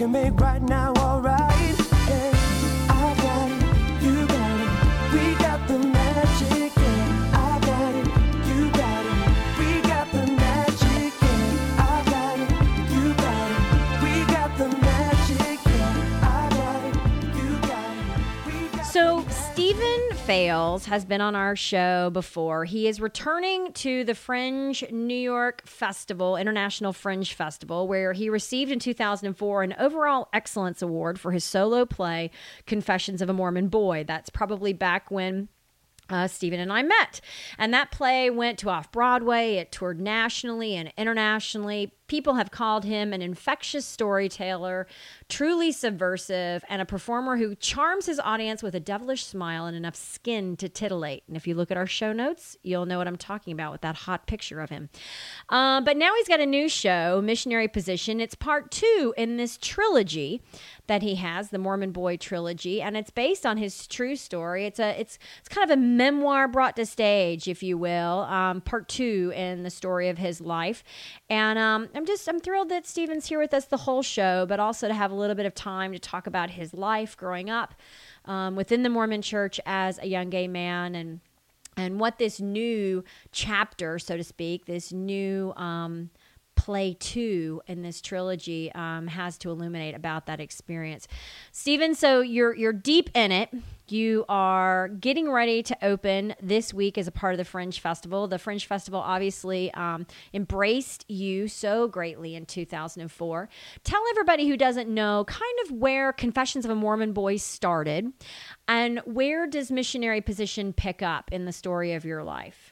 can make right now all right. Yeah, I got it, you got it, we got the magic. Yeah, I got it, you got it, we got the magic. Yeah, I got it, you got it, we got the magic. Yeah, I got it, you got it, we got. So Stephen Fales has been on our show before. He is returning to the Fringe New York Festival, International Fringe Festival, where he received in two thousand four an overall excellence award for his solo play, Confessions of a Mormon Boy. That's probably back when Uh, Stephen and I met. And that play went to off-Broadway. It toured nationally and internationally. People have called him an infectious storyteller, truly subversive, and a performer who charms his audience with a devilish smile and enough skin to titillate. And if you look at our show notes, you'll know what I'm talking about with that hot picture of him. Uh, but now he's got a new show, Missionary Position. It's part two in this trilogy that he has, the Mormon Boy trilogy, and it's based on his true story. It's a it's it's kind of a memoir brought to stage, if you will, um, part two in the story of his life. And um, I'm just I'm thrilled that Stephen's here with us the whole show, but also to have a little bit of time to talk about his life growing up um, within the Mormon Church as a young gay man, and and what this new chapter, so to speak, this new um, play two in this trilogy um, has to illuminate about that experience. Stephen, so you're you're deep in it. You are getting ready to open this week as a part of the Fringe Festival. The Fringe Festival obviously um, embraced you so greatly in two thousand four. Tell everybody who doesn't know kind of where Confessions of a Mormon Boy started, and where does Missionary Position pick up in the story of your life?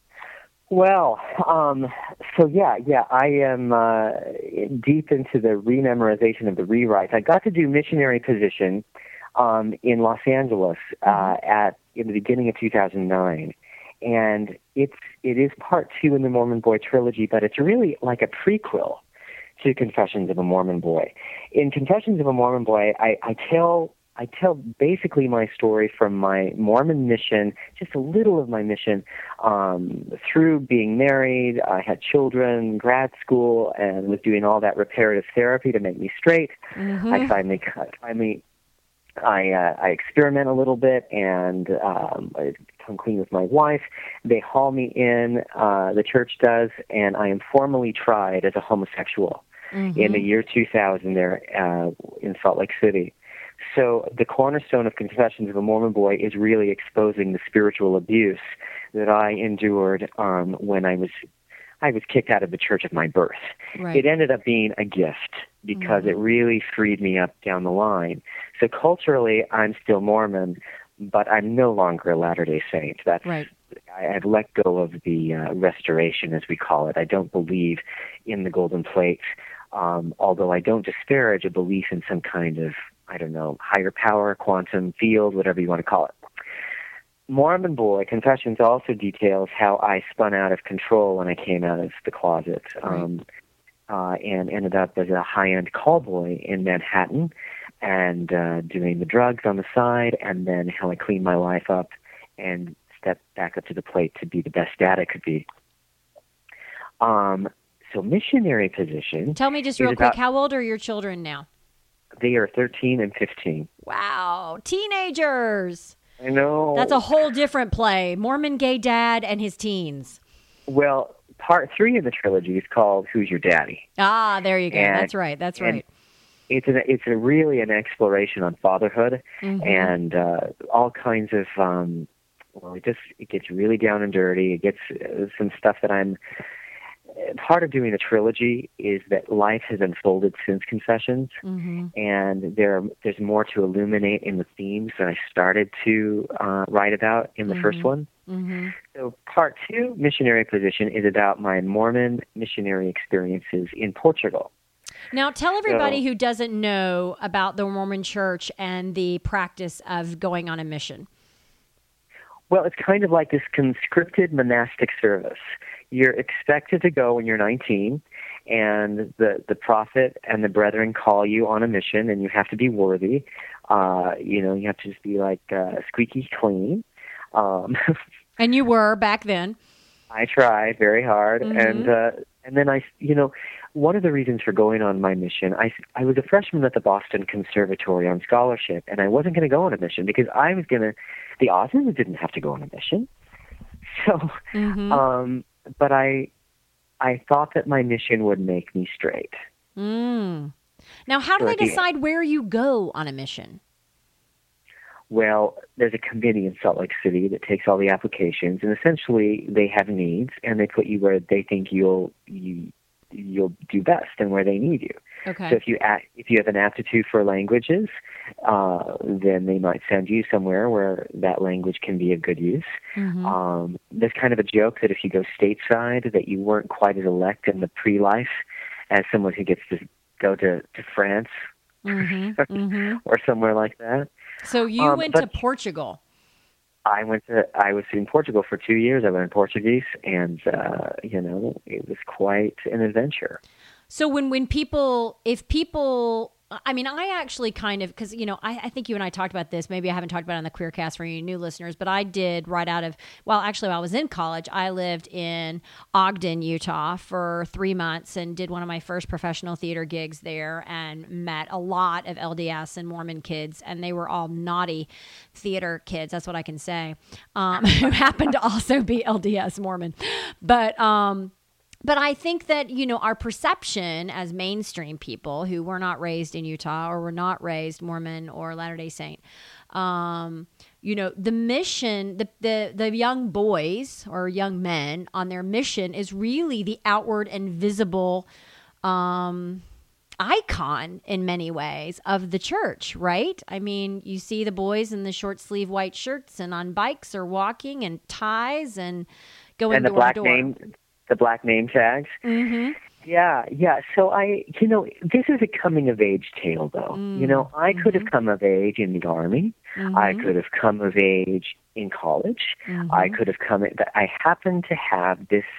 Well, um, so yeah, yeah, I am uh, deep into the rememorization of the rewrites. I got to do Missionary Position um, in Los Angeles uh, at in the beginning of two thousand nine, and it's it is part two in the Mormon Boy trilogy, but it's really like a prequel to Confessions of a Mormon Boy. In Confessions of a Mormon Boy, I, I tell. I tell basically my story from my Mormon mission, just a little of my mission, um, through being married. I had children, grad school, and was doing all that reparative therapy to make me straight. Mm-hmm. I finally, finally, I, uh, I experiment a little bit, and um, I come clean with my wife. They haul me in, uh, the church does, and I am formally tried as a homosexual mm-hmm. in the year two thousand there uh, in Salt Lake City. So the cornerstone of Confessions of a Mormon Boy is really exposing the spiritual abuse that I endured um, when I was I was kicked out of the church of my birth. Right. It ended up being a gift because mm-hmm. it really freed me up down the line. So culturally, I'm still Mormon, but I'm no longer a Latter-day Saint. That's right. I, I've let go of the uh, restoration, as we call it. I don't believe in the golden plate, um, although I don't disparage a belief in some kind of, I don't know, higher power, quantum field, whatever you want to call it. Mormon Boy Confessions also details how I spun out of control when I came out of the closet right. um, uh, and ended up as a high-end call boy in Manhattan and uh, doing the drugs on the side, and then how I cleaned my life up and stepped back up to the plate to be the best dad I could be. Um, so Missionary Position. Tell me just real quick, how old are your children now? They are thirteen and fifteen. Wow, teenagers. I know. That's a whole different play. Mormon gay dad and his teens. Well, part three of the trilogy is called Who's Your Daddy? Ah, there you go. And, that's right. That's right. It's a, it's a really an exploration on fatherhood mm-hmm. and uh, all kinds of, um, well, it just it gets really down and dirty. It gets uh, some stuff that I'm, part of doing a trilogy is that life has unfolded since Confessions, mm-hmm. and there there's more to illuminate in the themes that I started to uh, write about in the mm-hmm. first one. Mm-hmm. So part two, Missionary Position, is about my Mormon missionary experiences in Portugal. Now, tell everybody so, who doesn't know about the Mormon Church and the practice of going on a mission. Well, it's kind of like this conscripted monastic service. You're expected to go when you're nineteen, and the, the prophet and the brethren call you on a mission, and you have to be worthy. Uh, you know, you have to just be like uh, squeaky clean. Um, and you were back then. I tried very hard, mm-hmm. and uh, and then I, you know, one of the reasons for going on my mission, I, I was a freshman at the Boston Conservatory on scholarship, and I wasn't going to go on a mission because I was going to, the authors didn't have to go on a mission. So, Mm-hmm. um, but I, I thought that my mission would make me straight. Mm. Now, how do So they at the- decide where you go on a mission? Well, there's a committee in Salt Lake City that takes all the applications, and essentially they have needs, and they put you where they think you'll you you'll do best and where they need you. Okay. So if you act, if you have an aptitude for languages, uh, then they might send you somewhere where that language can be of good use. Mhm. Um, there's kind of a joke that if you go stateside, that you weren't quite as elect in the pre-life as someone who gets to go to, to France Mm-hmm. Mm-hmm. or somewhere like that. So you Um, went but- to Portugal. I went to I was in Portugal for two years. I learned Portuguese, and uh, you know it was quite an adventure. So when, when people, if people, I mean, I actually kind of, because, you know, I, I think you and I talked about this. Maybe I haven't talked about it on the Queercast for any new listeners, but I did right out of, well, actually, while I was in college, I lived in Ogden, Utah for three months and did one of my first professional theater gigs there and met a lot of L D S and Mormon kids, and they were all naughty theater kids. That's what I can say, um, who happened to also be L D S Mormon. But, um, But I think that, you know, our perception as mainstream people who were not raised in Utah or were not raised Mormon or Latter-day Saint, um, you know, the mission, the, the, the young boys or young men on their mission is really the outward and visible um, icon in many ways of the church, right? I mean, you see the boys in the short sleeve white shirts and on bikes or walking and ties and going and the door black to door. name, the black name tags. Mm-hmm. Yeah, yeah. So I, you know, this is a coming of age tale, though. Mm. You know, I could have come of age in the Army. Mm-hmm. I could have come of age in college. Mhm. I could have come. I happen to have this.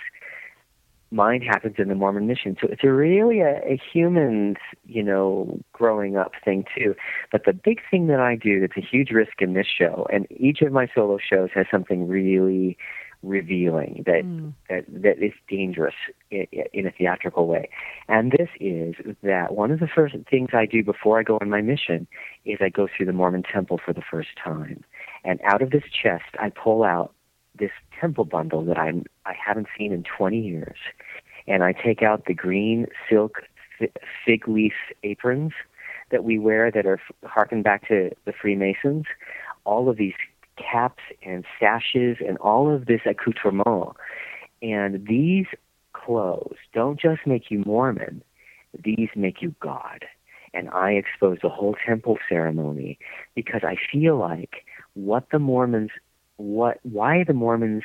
Mine happens in the Mormon mission, so it's a really a, a human's, you know, growing up thing too. But the big thing that I do that's a huge risk in this show, and each of my solo shows has something really revealing that Mm. that that is dangerous in, in a theatrical way. And this is that one of the first things I do before I go on my mission is I go through the Mormon temple for the first time, and out of this chest I pull out this temple bundle that I'm I haven't seen in twenty years, and I take out the green silk fi- fig leaf aprons that we wear that are harken back to the Freemasons, all of these caps and sashes and all of this accoutrement. And these clothes don't just make you Mormon, these make you God. And I expose the whole temple ceremony because I feel like what the Mormons, what why the Mormons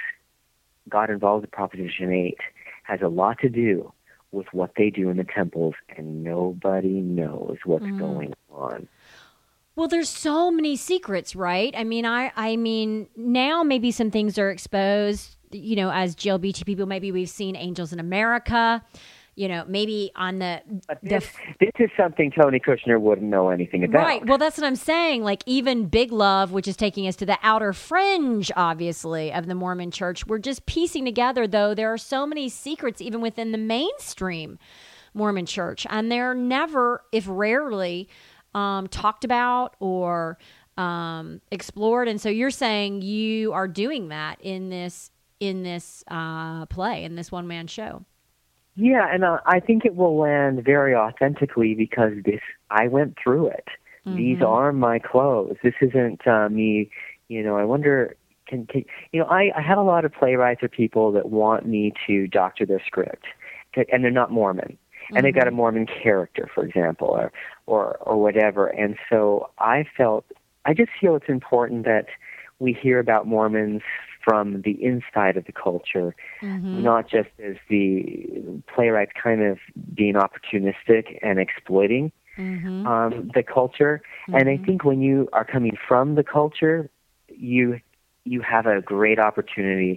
got involved with Proposition eight has a lot to do with what they do in the temples, and nobody knows what's Mm. going on. Well, there's so many secrets, right? I mean, I, I mean, now maybe some things are exposed, you know, as G L B T people. Maybe we've seen Angels in America, you know, maybe on the, But the this, this is something Tony Kushner wouldn't know anything about. right. Well, that's what I'm saying. Like even Big Love, which is taking us to the outer fringe, obviously, of the Mormon church. We're just piecing together, though, there are so many secrets even within the mainstream Mormon church. And they're never, if rarely, um, talked about or um, explored. And so you're saying you are doing that in this in this uh, play, in this one-man show. Yeah, and uh, I think it will land very authentically because this I went through it. Mm-hmm. These are my clothes. This isn't uh, me. You know, I wonder. Can, can you know? I, I have a lot of playwrights or people that want me to doctor their script, and they're not Mormon, and Mm-hmm. they've got a Mormon character, for example, or or or whatever. And so I felt I just feel it's important that we hear about Mormons from the inside of the culture, Mm-hmm. not just as the playwrights kind of being opportunistic and exploiting Mm-hmm. um, the culture. And I think when you are coming from the culture, you you have a great opportunity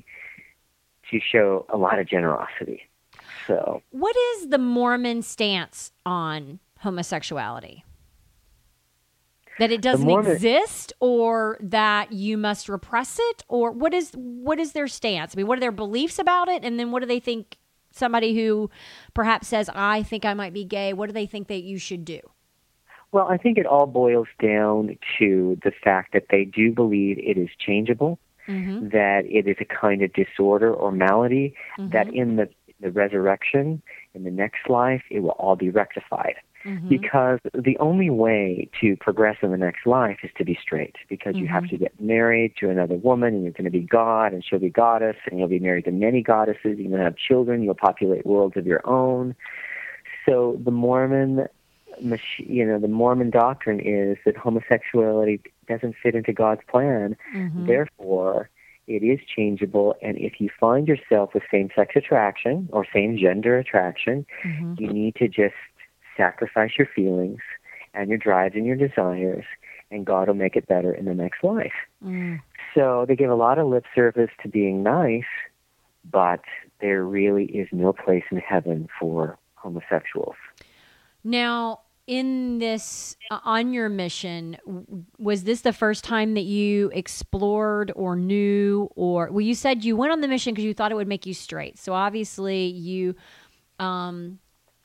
to show a lot of generosity. So, What is the Mormon stance on homosexuality? That it doesn't Mormon- exist, or that you must repress it, or what is what is their stance? I mean, what are their beliefs about it, and then what do they think somebody who perhaps says, I think I might be gay, what do they think that you should do? Well, I think it all boils down to the fact that they do believe it is changeable, mm-hmm. that it is a kind of disorder or malady, mm-hmm. that in the, the resurrection, in the next life, it will all be rectified. Mm-hmm. Because the only way to progress in the next life is to be straight, because mm-hmm. you have to get married to another woman, and you're going to be God, and she'll be goddess, and you'll be married to many goddesses, you're going to have children, you'll populate worlds of your own. So the Mormon, you know, the Mormon doctrine is that homosexuality doesn't fit into God's plan, mm-hmm. therefore it is changeable, and if you find yourself with same-sex attraction or same-gender attraction, mm-hmm. you need to just sacrifice your feelings and your drives and your desires, and God will make it better in the next life. Mm. So they give a lot of lip service to being nice, but there really is no place in heaven for homosexuals. Now, in this, uh, on your mission, was this the first time that you explored or knew, or, well, you said you went on the mission because you thought it would make you straight. So obviously you, um,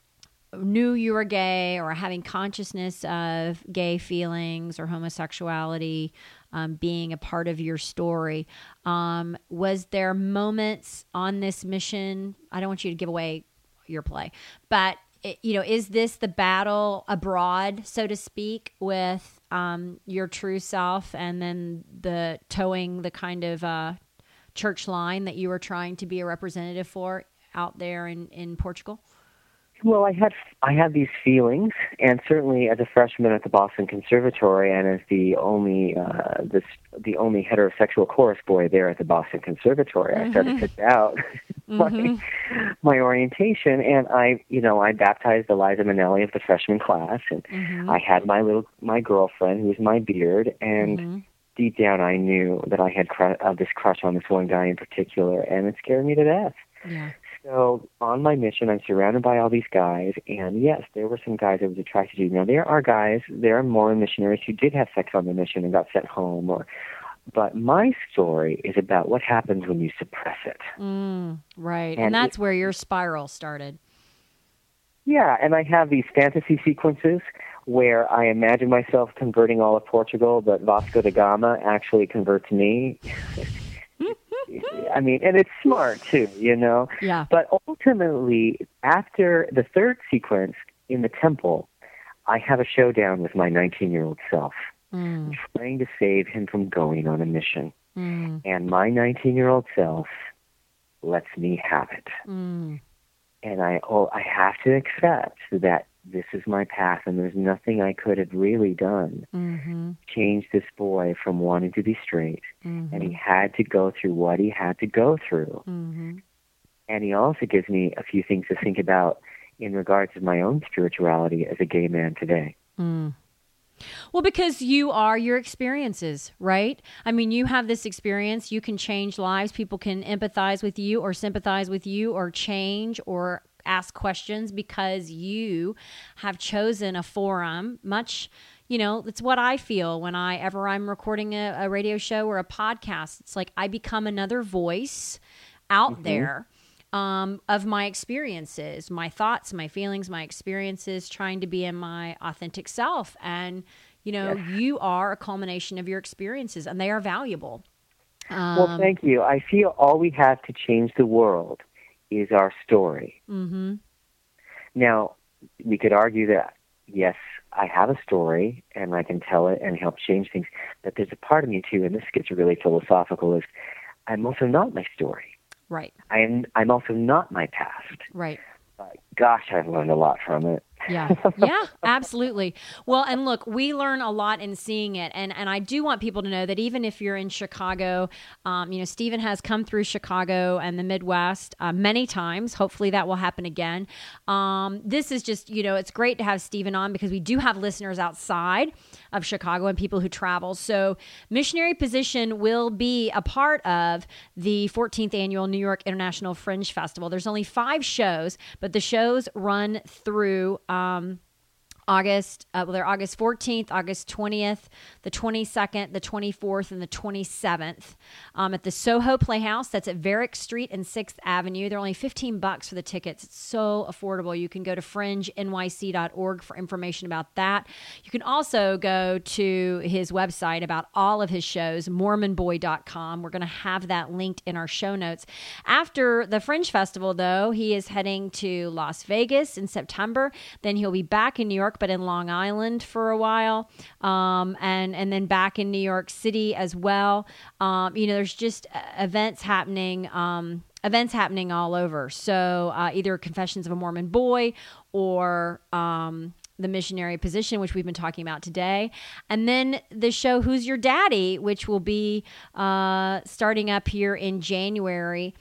knew you were gay or having consciousness of gay feelings or homosexuality um, being a part of your story. Um, was there moments on this mission? I don't want you to give away your play, but it, you know, is this the battle abroad, so to speak, with um, your true self, and then the towing the kind of uh, church line that you were trying to be a representative for out there in, in Portugal? Well, I had I had these feelings, and certainly as a freshman at the Boston Conservatory, and as the only uh, this the only heterosexual chorus boy there at the Boston Conservatory, mm-hmm. I started to doubt my, mm-hmm. my orientation, and I, you know, I baptized Eliza Minnelli of the freshman class, and mm-hmm. I had my little my girlfriend who was my beard, and mm-hmm. deep down I knew that I had cr- uh, this crush on this one guy in particular, and it scared me to death. Yeah. So on my mission, I'm surrounded by all these guys, and yes, there were some guys I was attracted to. Now, there are guys, there are Mormon missionaries who did have sex on the mission and got sent home, or, but my story is about what happens when you suppress it. Mm, right, and, and that's it, where your spiral started. Yeah, and I have these fantasy sequences where I imagine myself converting all of Portugal, but Vasco da Gama actually converts me. I mean, and it's smart too, you know? Yeah. But ultimately, after the third sequence in the temple, I have a showdown with my nineteen-year-old self, mm. trying to save him from going on a mission. Mm. And my nineteen-year-old self lets me have it. Mm. And I, oh, I have to accept that this is my path, and there's nothing I could have really done mm-hmm. to change this boy from wanting to be straight. Mm-hmm. And he had to go through what he had to go through. Mm-hmm. And he also gives me a few things to think about in regards to my own spirituality as a gay man today. Mm. Well, because you are your experiences, right? I mean, you have this experience. You can change lives. People can empathize with you or sympathize with you or change or ask questions because you have chosen a forum. Much, you know, it's what I feel when I ever I'm recording a, a radio show or a podcast. It's like I become another voice out mm-hmm. there um, of my experiences, my thoughts, my feelings, my experiences, trying to be in my authentic self. And, you know, yes. you are a culmination of your experiences, and they are valuable. Um, well, thank you. I feel all we have to change the world is our story. Mm-hmm. Now, we could argue that, yes, I have a story, and I can tell it and help change things, but there's a part of me, too, and this gets really philosophical, is I'm also not my story. Right. I am, I'm also not my past. Right. But gosh, I've learned a lot from it. Yeah. Yeah, absolutely. Well, and look, we learn a lot in seeing it. And, and I do want people to know that even if you're in Chicago, um, you know, Stephen has come through Chicago and the Midwest uh, many times. Hopefully that will happen again. Um, this is just, you know, it's great to have Stephen on because we do have listeners outside of Chicago and people who travel. So Missionary Position will be a part of the fourteenth Annual New York International Fringe Festival. There's only five shows, but the shows run through Um, August, uh, well, they're August fourteenth, August twentieth, the twenty-second, the twenty-fourth, and the twenty-seventh um, at the Soho Playhouse. That's at Varick Street and sixth Avenue. They're only fifteen bucks for the tickets. It's so affordable. You can go to fringe N Y C dot org for information about that. You can also go to his website about all of his shows, mormon boy dot com. We're going to have that linked in our show notes. After the Fringe Festival, though, he is heading to Las Vegas in September. Then he'll be back in New York, but in Long Island for a while, um, and and then back in New York City as well. Um, you know, there's just events happening, um, events happening all over. So uh, either Confessions of a Mormon Boy or um, the Missionary Position, which we've been talking about today, and then the show Who's Your Daddy, which will be uh, starting up here in January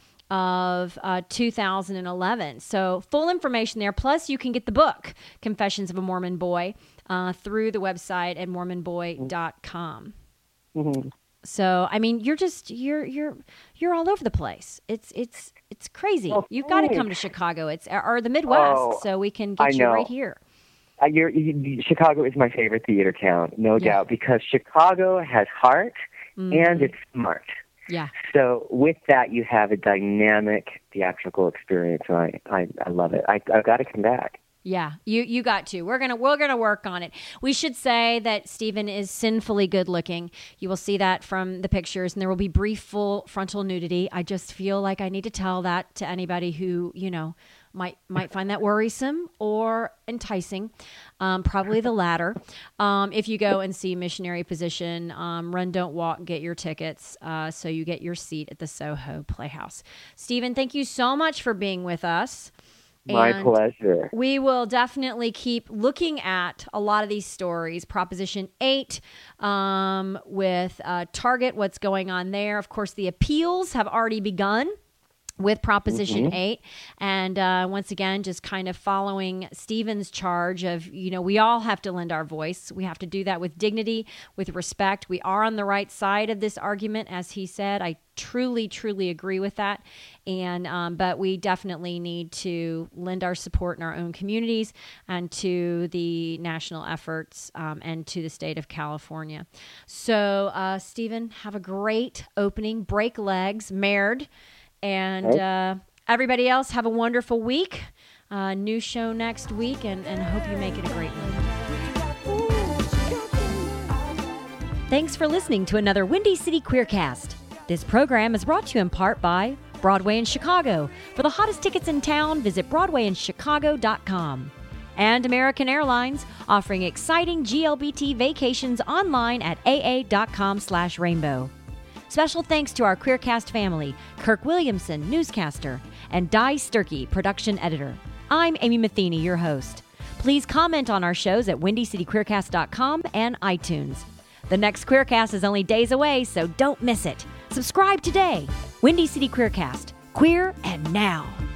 of uh, two thousand eleven. So full information there. Plus, you can get the book, Confessions of a Mormon Boy, uh, through the website at mormon boy dot com. Mm-hmm. So, I mean, you're just, you're, you're, you're all over the place. It's, it's, it's crazy. Oh, You've got to come to Chicago. It's, or the Midwest, Oh, so we can I get you know. right here. Uh, you're, you, Chicago is my favorite theater town, no Yeah. doubt, because Chicago has heart Mhm. and it's smart. Yeah. So with that, you have a dynamic theatrical experience, and I, I, I love it. I, I've got to come back. Yeah, you you got to. We're gonna we're gonna work on it. We should say that Stephen is sinfully good looking. You will see that from the pictures, and there will be brief full frontal nudity. I just feel like I need to tell that to anybody who you know might might find that worrisome or enticing. Um, probably the latter. Um, if you go and see Missionary Position, um, Run, Don't Walk, get your tickets uh, so you get your seat at the Soho Playhouse. Stephen, thank you so much for being with us. My And pleasure. We will definitely keep looking at a lot of these stories. Proposition eight um, with uh, Target, what's going on there. Of course, the appeals have already begun with Proposition Mhm. eight. And uh, once again, just kind of following Stephen's charge of, you know, we all have to lend our voice. We have to do that with dignity, with respect. We are on the right side of this argument, as he said. I truly, truly agree with that. And um, but we definitely need to lend our support in our own communities and to the national efforts um, and to the state of California. So, uh, Stephen, have a great opening. Break legs, Mared. And Right. uh, everybody else, have a wonderful week. Uh, new show next week, and, and hope you make it a great one. Thanks for listening to another Windy City Queercast. This program is brought to you in part by Broadway in Chicago. For the hottest tickets in town, visit broadway in chicago dot com. And American Airlines, offering exciting G L B T vacations online at A A dot com slash rainbow. Special thanks to our Queercast family, Kirk Williamson, newscaster, and Di Sturkey, production editor. I'm Amy Matheny, your host. Please comment on our shows at windy city queercast dot com and iTunes. The next Queercast is only days away, so don't miss it. Subscribe today. Windy City Queercast. Queer and now.